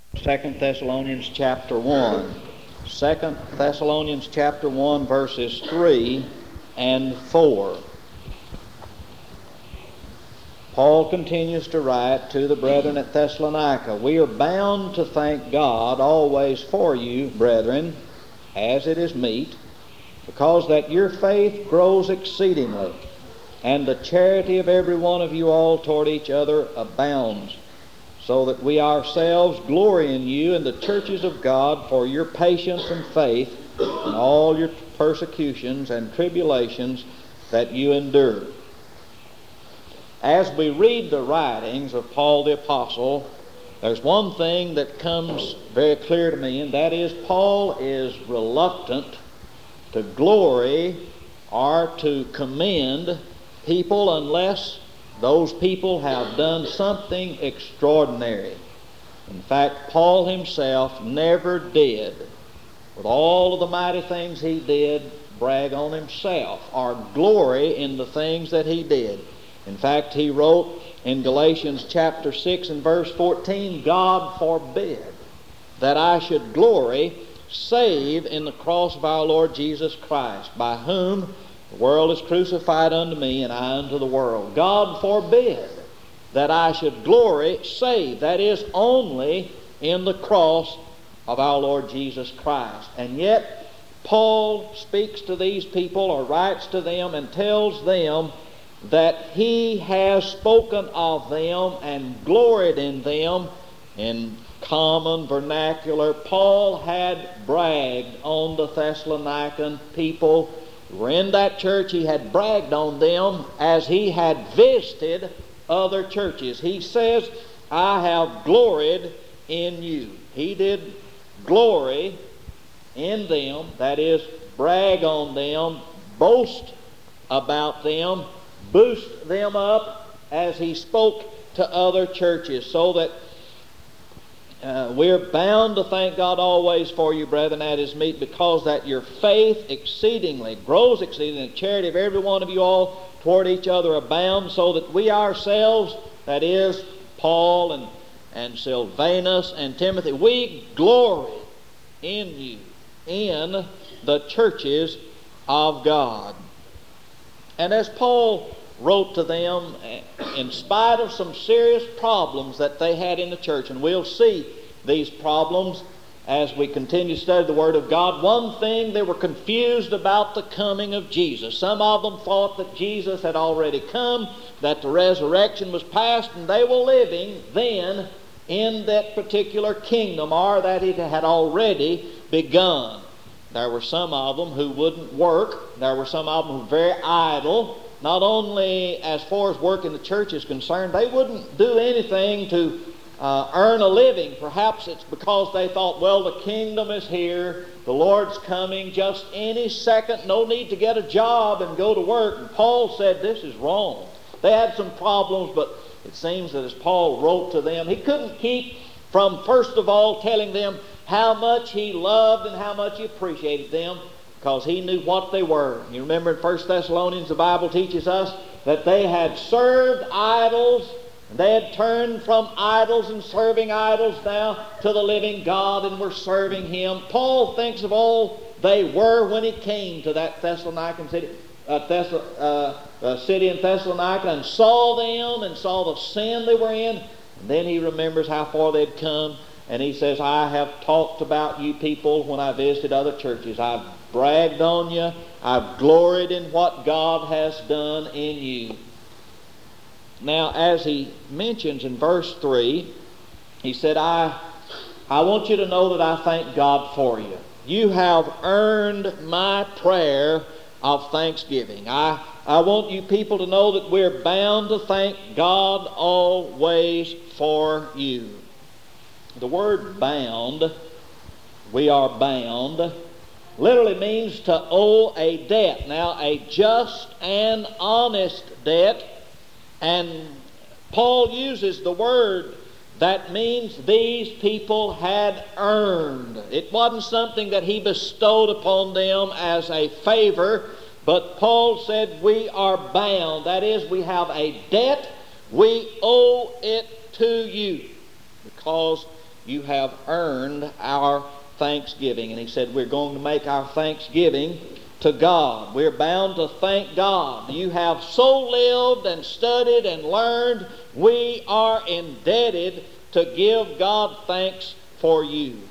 2 Thessalonians chapter 1. 2 Thessalonians chapter 1 verses 3 and 4. Paul continues to write to the brethren at Thessalonica, "We are bound to thank God always for you, brethren, as it is meet, because that your faith grows exceedingly, and the charity of every one of you all toward each other abounds, so that we ourselves glory in you and the churches of God for your patience and faith in all your persecutions and tribulations that you endure." As we read the writings of Paul the Apostle, there's one thing that comes very clear to me, and that is Paul is reluctant to glory or to commend people unless those people have done something extraordinary. In fact, Paul himself never did, with all of the mighty things he did, brag on himself or glory in the things that he did. In fact, he wrote in Galatians chapter 6 and verse 14, "God forbid that I should glory save in the cross of our Lord Jesus Christ, by whom the world is crucified unto me, and I unto the world." God forbid that I should glory save, that is, only in the cross of our Lord Jesus Christ. And yet, Paul speaks to these people or writes to them and tells them that he has spoken of them and gloried in them. In common vernacular, Paul had bragged on the Thessalonican people who were in that church. He had bragged on them as he had visited other churches. He says, "I have gloried in you." He did glory in them, that is, brag on them, boast about them, boost them up as he spoke to other churches, so that we're bound to thank God always for you, brethren, that is meet, because that your faith exceedingly grows exceedingly, the charity of every one of you all toward each other abounds, so that we ourselves, that is, Paul and Silvanus and Timothy, we glory in you in the churches of God. And as Paul wrote to them, in spite of some serious problems that they had in the church, and we'll see these problems as we continue to study the Word of God. One thing, they were confused about the coming of Jesus. Some of them thought that Jesus had already come, that the resurrection was past, and they were living then in that particular kingdom, or that it had already begun. There were some of them who wouldn't work. There were some of them who were very idle. Not only as far as work in the church is concerned, they wouldn't do anything to earn a living. Perhaps it's because they thought, well, the kingdom is here, the Lord's coming just any second, no need to get a job and go to work. And Paul said this is wrong. They had some problems, but it seems that as Paul wrote to them, he couldn't keep from, first of all, telling them how much he loved and how much he appreciated them, because he knew what they were. You remember in 1 Thessalonians, the Bible teaches us that they had served idols, and they had turned from idols and serving idols now to the living God and were serving Him. Paul thinks of all they were when he came to that Thessalonican city, city in Thessalonica, and saw them and saw the sin they were in. And then he remembers how far they'd come, and he says, "I have talked about you people when I visited other churches. I've bragged on you. I've gloried in what God has done in you." Now, as he mentions in verse 3, he said, I want you to know that I thank God for you. You have earned my prayer of thanksgiving. I want you people to know that we're bound to thank God always for you. The word bound, we are bound, literally means to owe a debt. Now, a just and honest debt. And Paul uses the word that means these people had earned. It wasn't something that he bestowed upon them as a favor, but Paul said we are bound. That is, we have a debt. We owe it to you because You have earned our thanksgiving. And he said, we're going to make our thanksgiving to God. We're bound to thank God. You have so lived and studied and learned, we are indebted to give God thanks for you.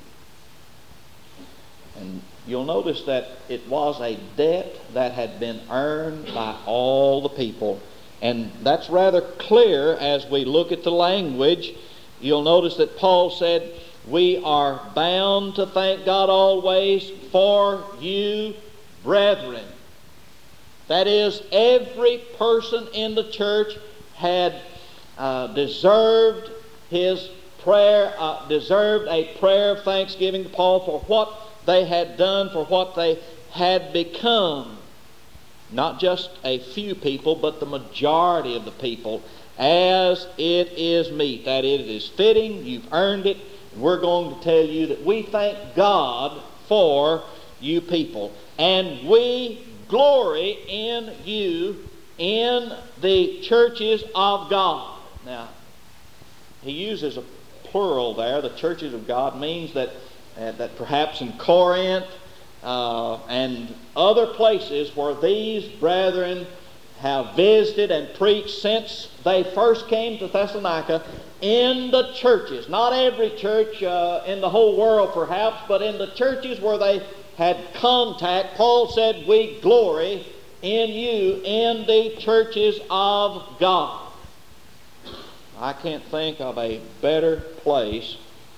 And you'll notice that it was a debt that had been earned by all the people. And that's rather clear as we look at the language. You'll notice that Paul said, we are bound to thank God always for you, brethren. That is, every person in the church had deserved his prayer, deserved a prayer of thanksgiving to Paul for what they had done, for what they had become. Not just a few people, but the majority of the people, as it is meet. That it is fitting, you've earned it. We're going to tell you that we thank God for you people. And we glory in you in the churches of God. Now, he uses a plural there. The churches of God means that perhaps in Corinth and other places where these brethren have visited and preached since they first came to Thessalonica, in the churches, not every church in the whole world perhaps, but in the churches where they had contact, Paul said, we glory in you in the churches of God. I can't think of a better place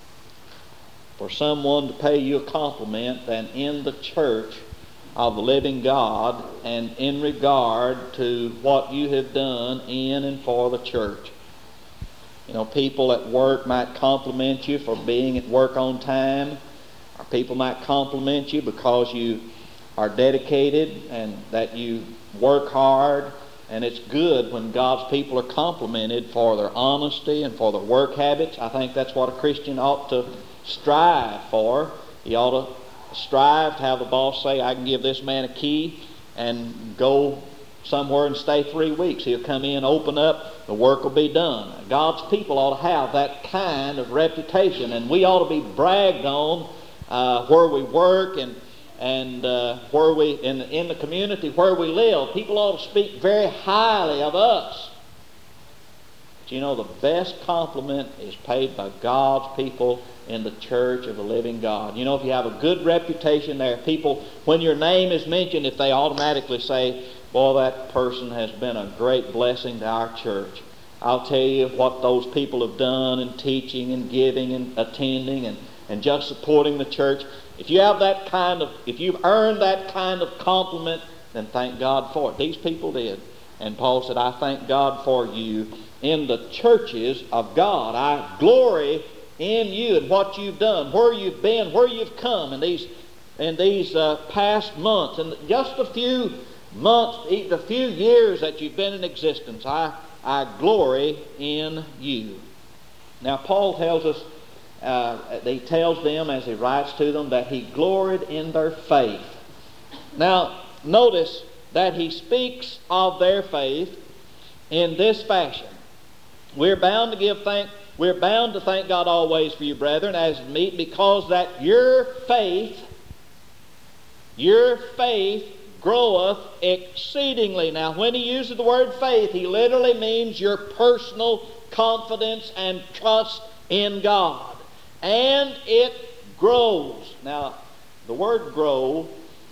for someone to pay you a compliment than in the church of the living God, and in regard to what you have done in and for the church. You know, people at work might compliment you for being at work on time, or people might compliment you because you are dedicated and that you work hard. And it's good when God's people are complimented for their honesty and for their work habits. I think that's what a Christian ought to strive for. He ought to strive to have the boss say, I can give this man a key and go somewhere and stay 3 weeks. He'll come in, open up, the work will be done. God's people ought to have that kind of reputation, and we ought to be bragged on where we work and where we in the community where we live. People ought to speak very highly of us. But you know, the best compliment is paid by God's people in the church of the living God. You know, if you have a good reputation there, people, when your name is mentioned, if they automatically say, boy, that person has been a great blessing to our church. I'll tell you what those people have done in teaching and giving and attending and just supporting the church. If you have that kind of, if you've earned that kind of compliment, then thank God for it. These people did. And Paul said, I thank God for you in the churches of God. I glory in you and what you've done, where you've been, where you've come in these past months, and just a few months, a few years that you've been in existence. I glory in you. Now Paul tells us, he tells them as he writes to them that he gloried in their faith. Now notice that he speaks of their faith in this fashion. We're bound to thank God always for you, brethren, as meet, because that your faith groweth exceedingly. Now, when he uses the word faith, he literally means your personal confidence and trust in God. And it grows. Now, the word grow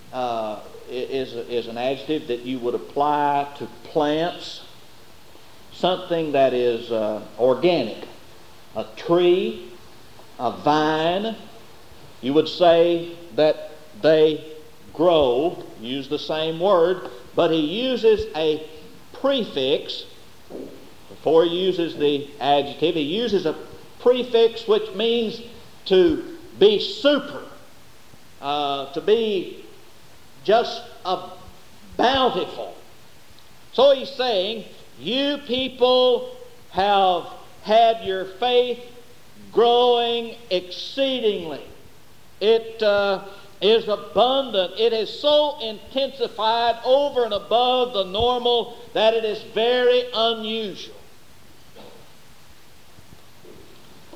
is an adjective that you would apply to plants, something that is organic. A tree, a vine, you would say that they grow, use the same word, but he uses a prefix before he uses the adjective. He uses a prefix which means to be super, to be just bountiful. So he's saying, you people have had your faith growing exceedingly. It is abundant. It is so intensified over and above the normal that it is very unusual.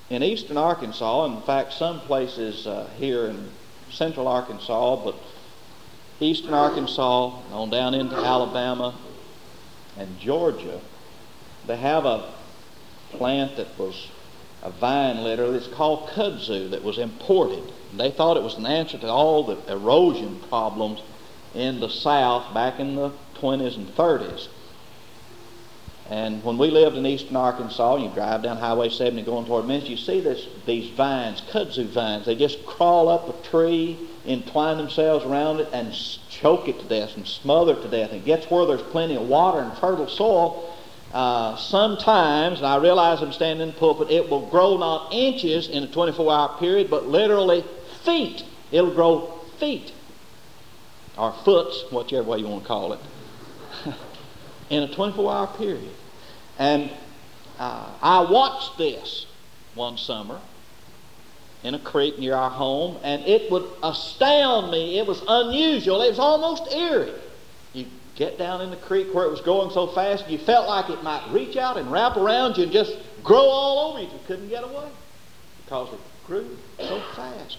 in eastern Arkansas, in fact some places here in central Arkansas, but eastern Arkansas on down into Alabama and Georgia, they have a plant that was a vine literally. It's called kudzu, that was imported. They thought it was an answer to all the erosion problems in the South back in the 20s and 30s. And when we lived in eastern Arkansas, you drive down Highway 70 going toward Memphis, you see these vines, kudzu vines. They just crawl up a tree, entwine themselves around it, and choke it to death and smother it to death. It gets where there's plenty of water and fertile soil. Sometimes, and I realize I'm standing in the pulpit, it will grow not inches in a 24-hour period, but literally feet. It'll grow feet, or foots, whichever way you want to call it, in a 24-hour period. And I watched this one summer in a creek near our home, and it would astound me. It was unusual. It was almost eerie. You get down in the creek where it was growing so fast, you felt like it might reach out and wrap around you and just grow all over you. You couldn't get away because it grew so fast.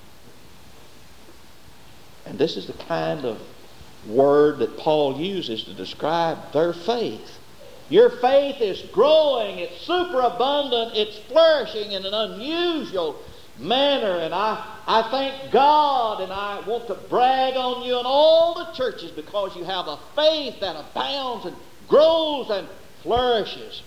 And this is the kind of word that Paul uses to describe their faith. Your faith is growing, it's superabundant, it's flourishing in an unusual manner, and I thank God, and I want to brag on you and all the churches because you have a faith that abounds and grows and flourishes.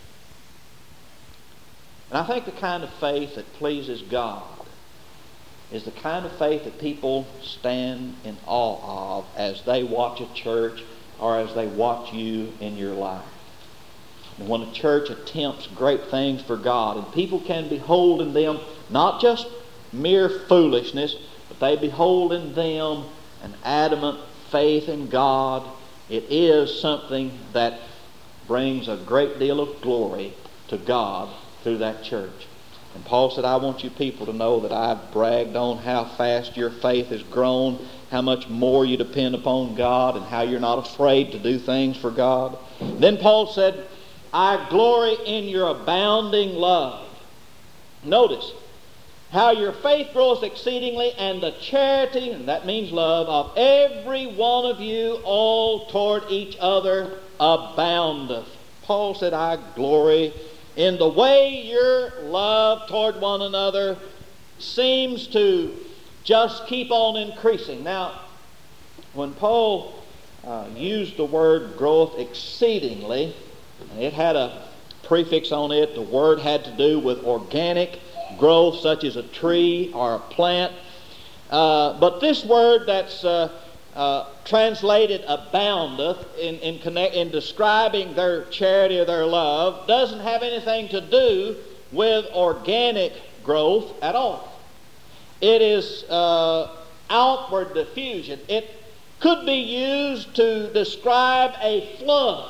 And I think the kind of faith that pleases God is the kind of faith that people stand in awe of as they watch a church or as they watch you in your life. And when a church attempts great things for God, and people can behold in them not just mere foolishness, but they behold in them an adamant faith in God, it is something that brings a great deal of glory to God through that church. And Paul said, I want you people to know that I've bragged on how fast your faith has grown, how much more you depend upon God, and how you're not afraid to do things for God. Then Paul said, I glory in your abounding love. Notice how your faith grows exceedingly, and the charity, and that means love, of every one of you all toward each other aboundeth. Paul said, I glory in the way your love toward one another seems to just keep on increasing. Now, when Paul used the word growth exceedingly, it had a prefix on it. The word had to do with organic growth, such as a tree or a plant. But this word that's translated aboundeth in describing their charity or their love doesn't have anything to do with organic growth at all. It is outward diffusion. It could be used to describe a flood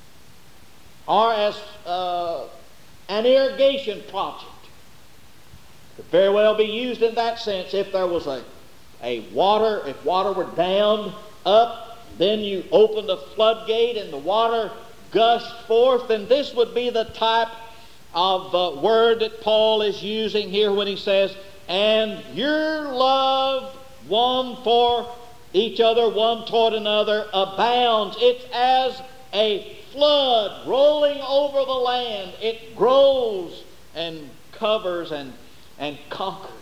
or as an irrigation project. It could very well be used in that sense. If there was if water were dammed up, then you opened a floodgate and the water gushed forth, then this would be the type of word that Paul is using here when he says, and your love one for each other, one toward another, abounds. It's as a flood rolling over the land. It grows and covers and conquers.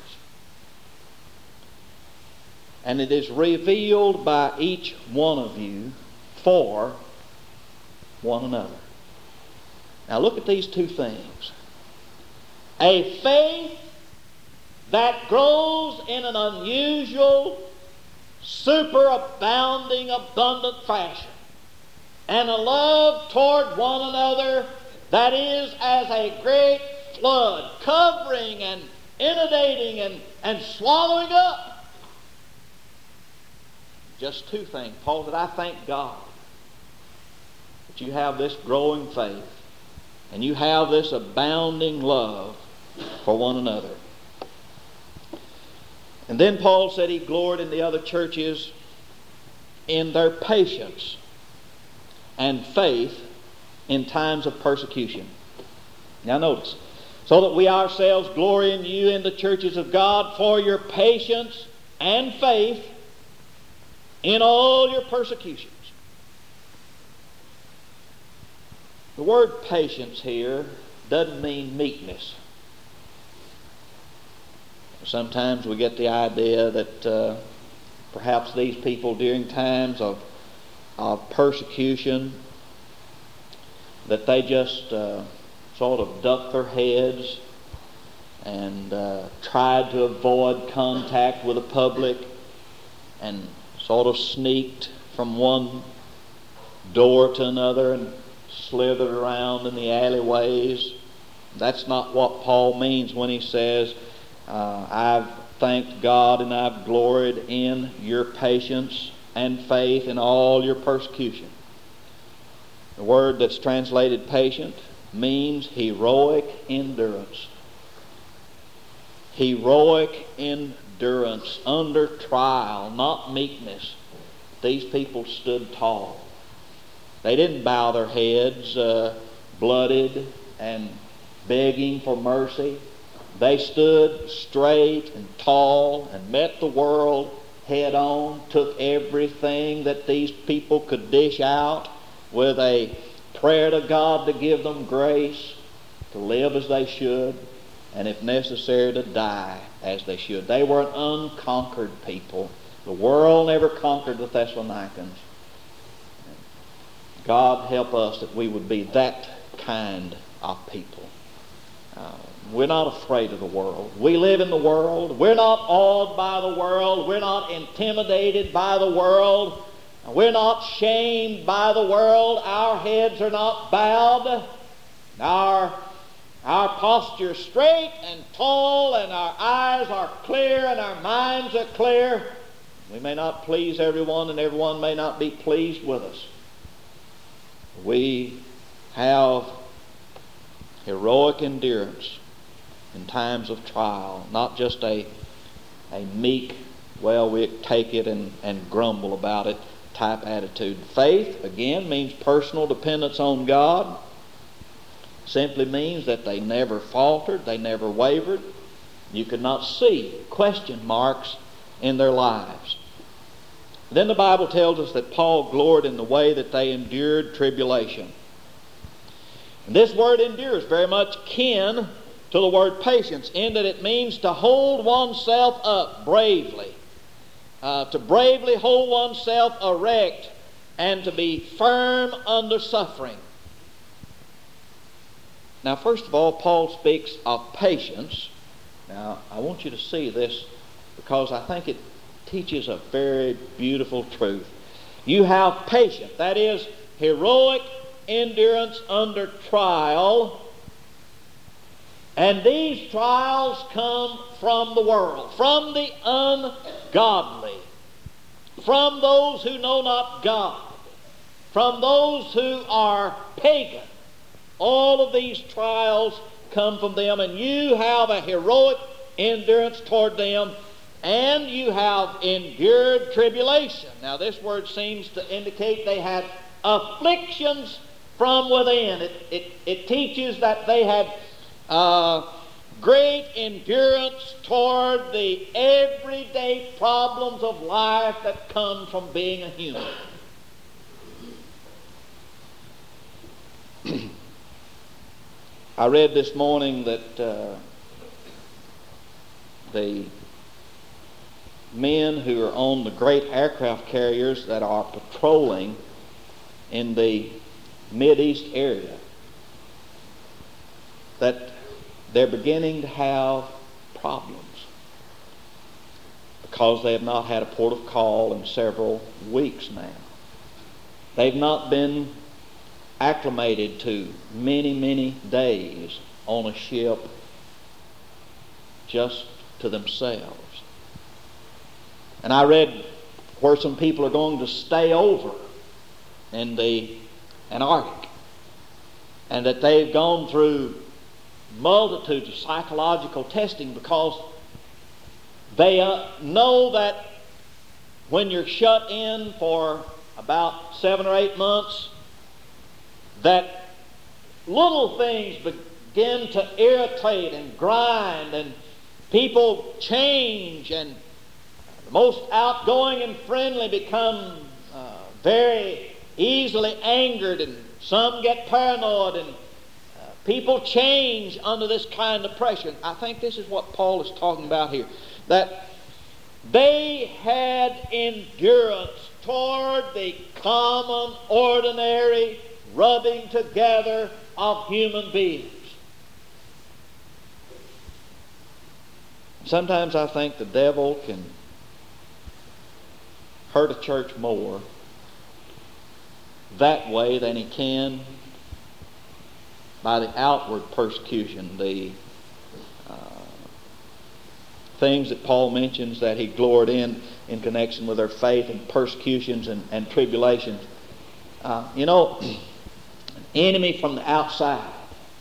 And it is revealed by each one of you for one another. Now look at these two things. A faith that grows in an unusual, superabounding, abundant fashion, and a love toward one another that is as a great flood, covering and inundating and swallowing up. Just two things. Paul said, I thank God that you have this growing faith and you have this abounding love for one another. And then Paul said he gloried in the other churches in their patience and faith in times of persecution. Now notice, so that we ourselves glory in you in the churches of God for your patience and faith in all your persecutions. The word patience here doesn't mean meekness. Sometimes we get the idea that perhaps these people during times of persecution, that they just sort of ducked their heads and tried to avoid contact with the public and sort of sneaked from one door to another and slithered around in the alleyways. That's not what Paul means when he says, I've thanked God and I've gloried in your patience and faith in all your persecution. The word that's translated patient means heroic endurance. Heroic endurance under trial, not meekness. These people stood tall. They didn't bow their heads blooded and begging for mercy. They stood straight and tall and met the world head on, took everything that these people could dish out with a prayer to God to give them grace to live as they should, and if necessary to die as they should. They were an unconquered people. The world never conquered the Thessalonians. God help us that we would be that kind of people. We're not afraid of the world. We live in the world. We're not awed by the world. We're not intimidated by the world. We're not shamed by the world. Our heads are not bowed. Our posture is straight and tall, and our eyes are clear, and our minds are clear. We may not please everyone, and everyone may not be pleased with us. We have heroic endurance in times of trial, not just a meek, well, we take it and grumble about it type attitude. Faith, again, means personal dependence on God. Simply means that they never faltered, they never wavered. You could not see question marks in their lives. Then the Bible tells us that Paul gloried in the way that they endured tribulation. And this word endure is very much kin to the word patience, in that it means to hold oneself up bravely, to bravely hold oneself erect, and to be firm under suffering. Now, first of all, Paul speaks of patience. Now, I want you to see this because I think it teaches a very beautiful truth. You have patience, that is, heroic endurance under trial. And these trials come from the world, from the ungodly, from those who know not God, from those who are pagan. All of these trials come from them, and you have a heroic endurance toward them, and you have endured tribulation. Now, this word seems to indicate they had afflictions from within. It teaches that they had great endurance toward the everyday problems of life that come from being a human. I read this morning that the men who are on the great aircraft carriers that are patrolling in the Mideast area, that they're beginning to have problems because they have not had a port of call in several weeks now. They've not been acclimated to many days on a ship just to themselves. And I read where some people are going to stay over in the Antarctic, and that they've gone through multitudes of psychological testing because they know that when you're shut in for about 7 or 8 months, that little things begin begin to irritate and grind, and people change, and the most outgoing and friendly become very easily angered, and some get paranoid, and people change under this kind of pressure. I think this is what Paul is talking about here, that they had endurance toward the common, ordinary rubbing together of human beings. Sometimes I think the devil can hurt a church more that way than he can by the outward persecution, the things that Paul mentions that he gloried in connection with their faith, and persecutions and tribulations. An enemy from the outside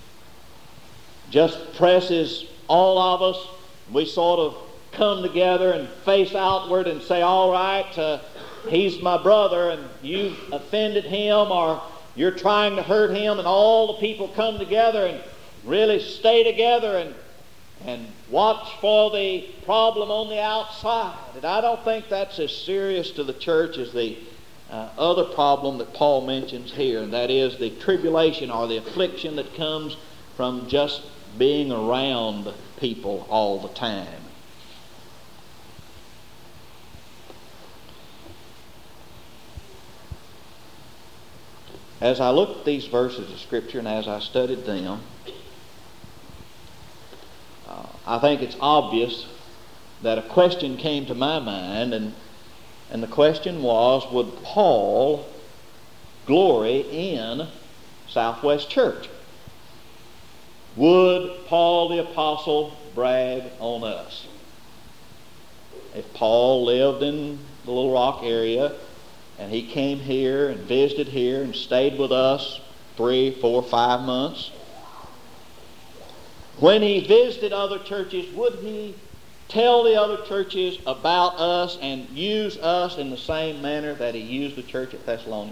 just presses all of us. We sort of come together and face outward and say, all right, he's my brother, and you've offended him, or you're trying to hurt him, and all the people come together and really stay together and watch for the problem on the outside. And I don't think that's as serious to the church as the other problem that Paul mentions here, and that is the tribulation or the affliction that comes from just being around people all the time. As I looked at these verses of Scripture and as I studied them, I think it's obvious that a question came to my mind, and the question was, would Paul glory in Southwest Church? Would Paul the Apostle brag on us? If Paul lived in the Little Rock area and he came here and visited here and stayed with us 3, 4, 5 months, when he visited other churches, would he tell the other churches about us and use us in the same manner that he used the church at Thessalonica?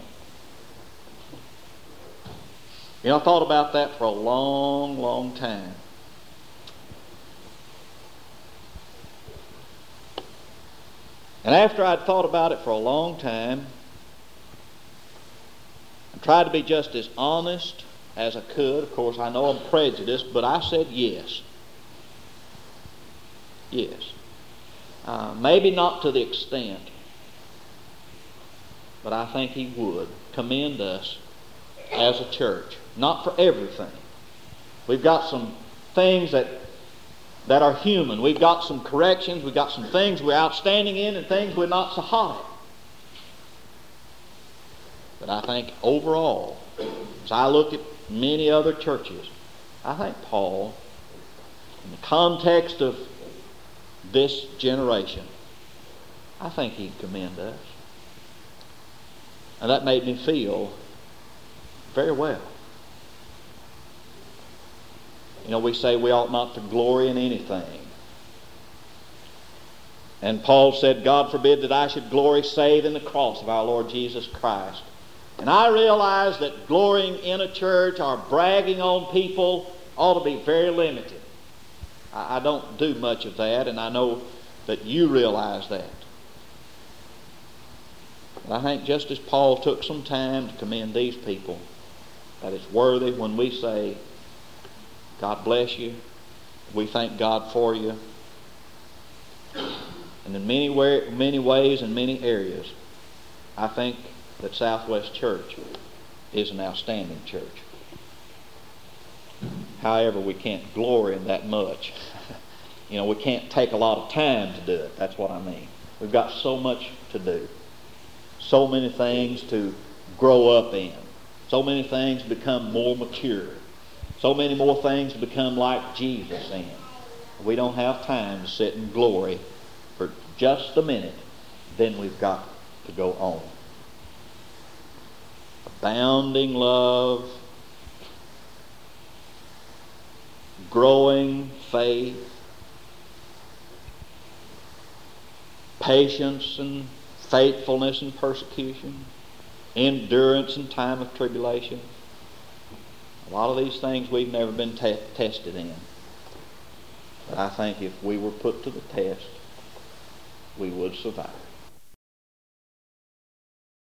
I thought about that for a long, long time. And after I'd thought about it for a long time, I tried to be just as honest as I could. Of course, I know I'm prejudiced, but I said yes. Yes. Maybe not to the extent, but I think he would commend us as a church. Not for everything. We've got some things that are human. We've got some corrections. We've got some things we're outstanding in and things we're not so hot at. But I think overall, as I look at many other churches, I think Paul, in the context of this generation, I think he'd commend us. And that made me feel very well. We say we ought not to glory in anything. And Paul said, God forbid that I should glory save in the cross of our Lord Jesus Christ. And I realize that glorying in a church or bragging on people ought to be very limited. I don't do much of that, and I know that you realize that. But I think just as Paul took some time to commend these people, that it's worthy when we say, God bless you, we thank God for you. And in many ways and many areas, I think that Southwest Church is an outstanding church. However, we can't glory in that much. We can't take a lot of time to do it. That's what I mean. We've got so much to do. So many things to grow up in. So many things to become more mature. So many more things to become like Jesus in. We don't have time to sit and glory for just a minute. Then we've got to go on. Abounding love, growing faith, patience and faithfulness in persecution, endurance in time of tribulation. A lot of these things we've never been tested in. But I think if we were put to the test, we would survive.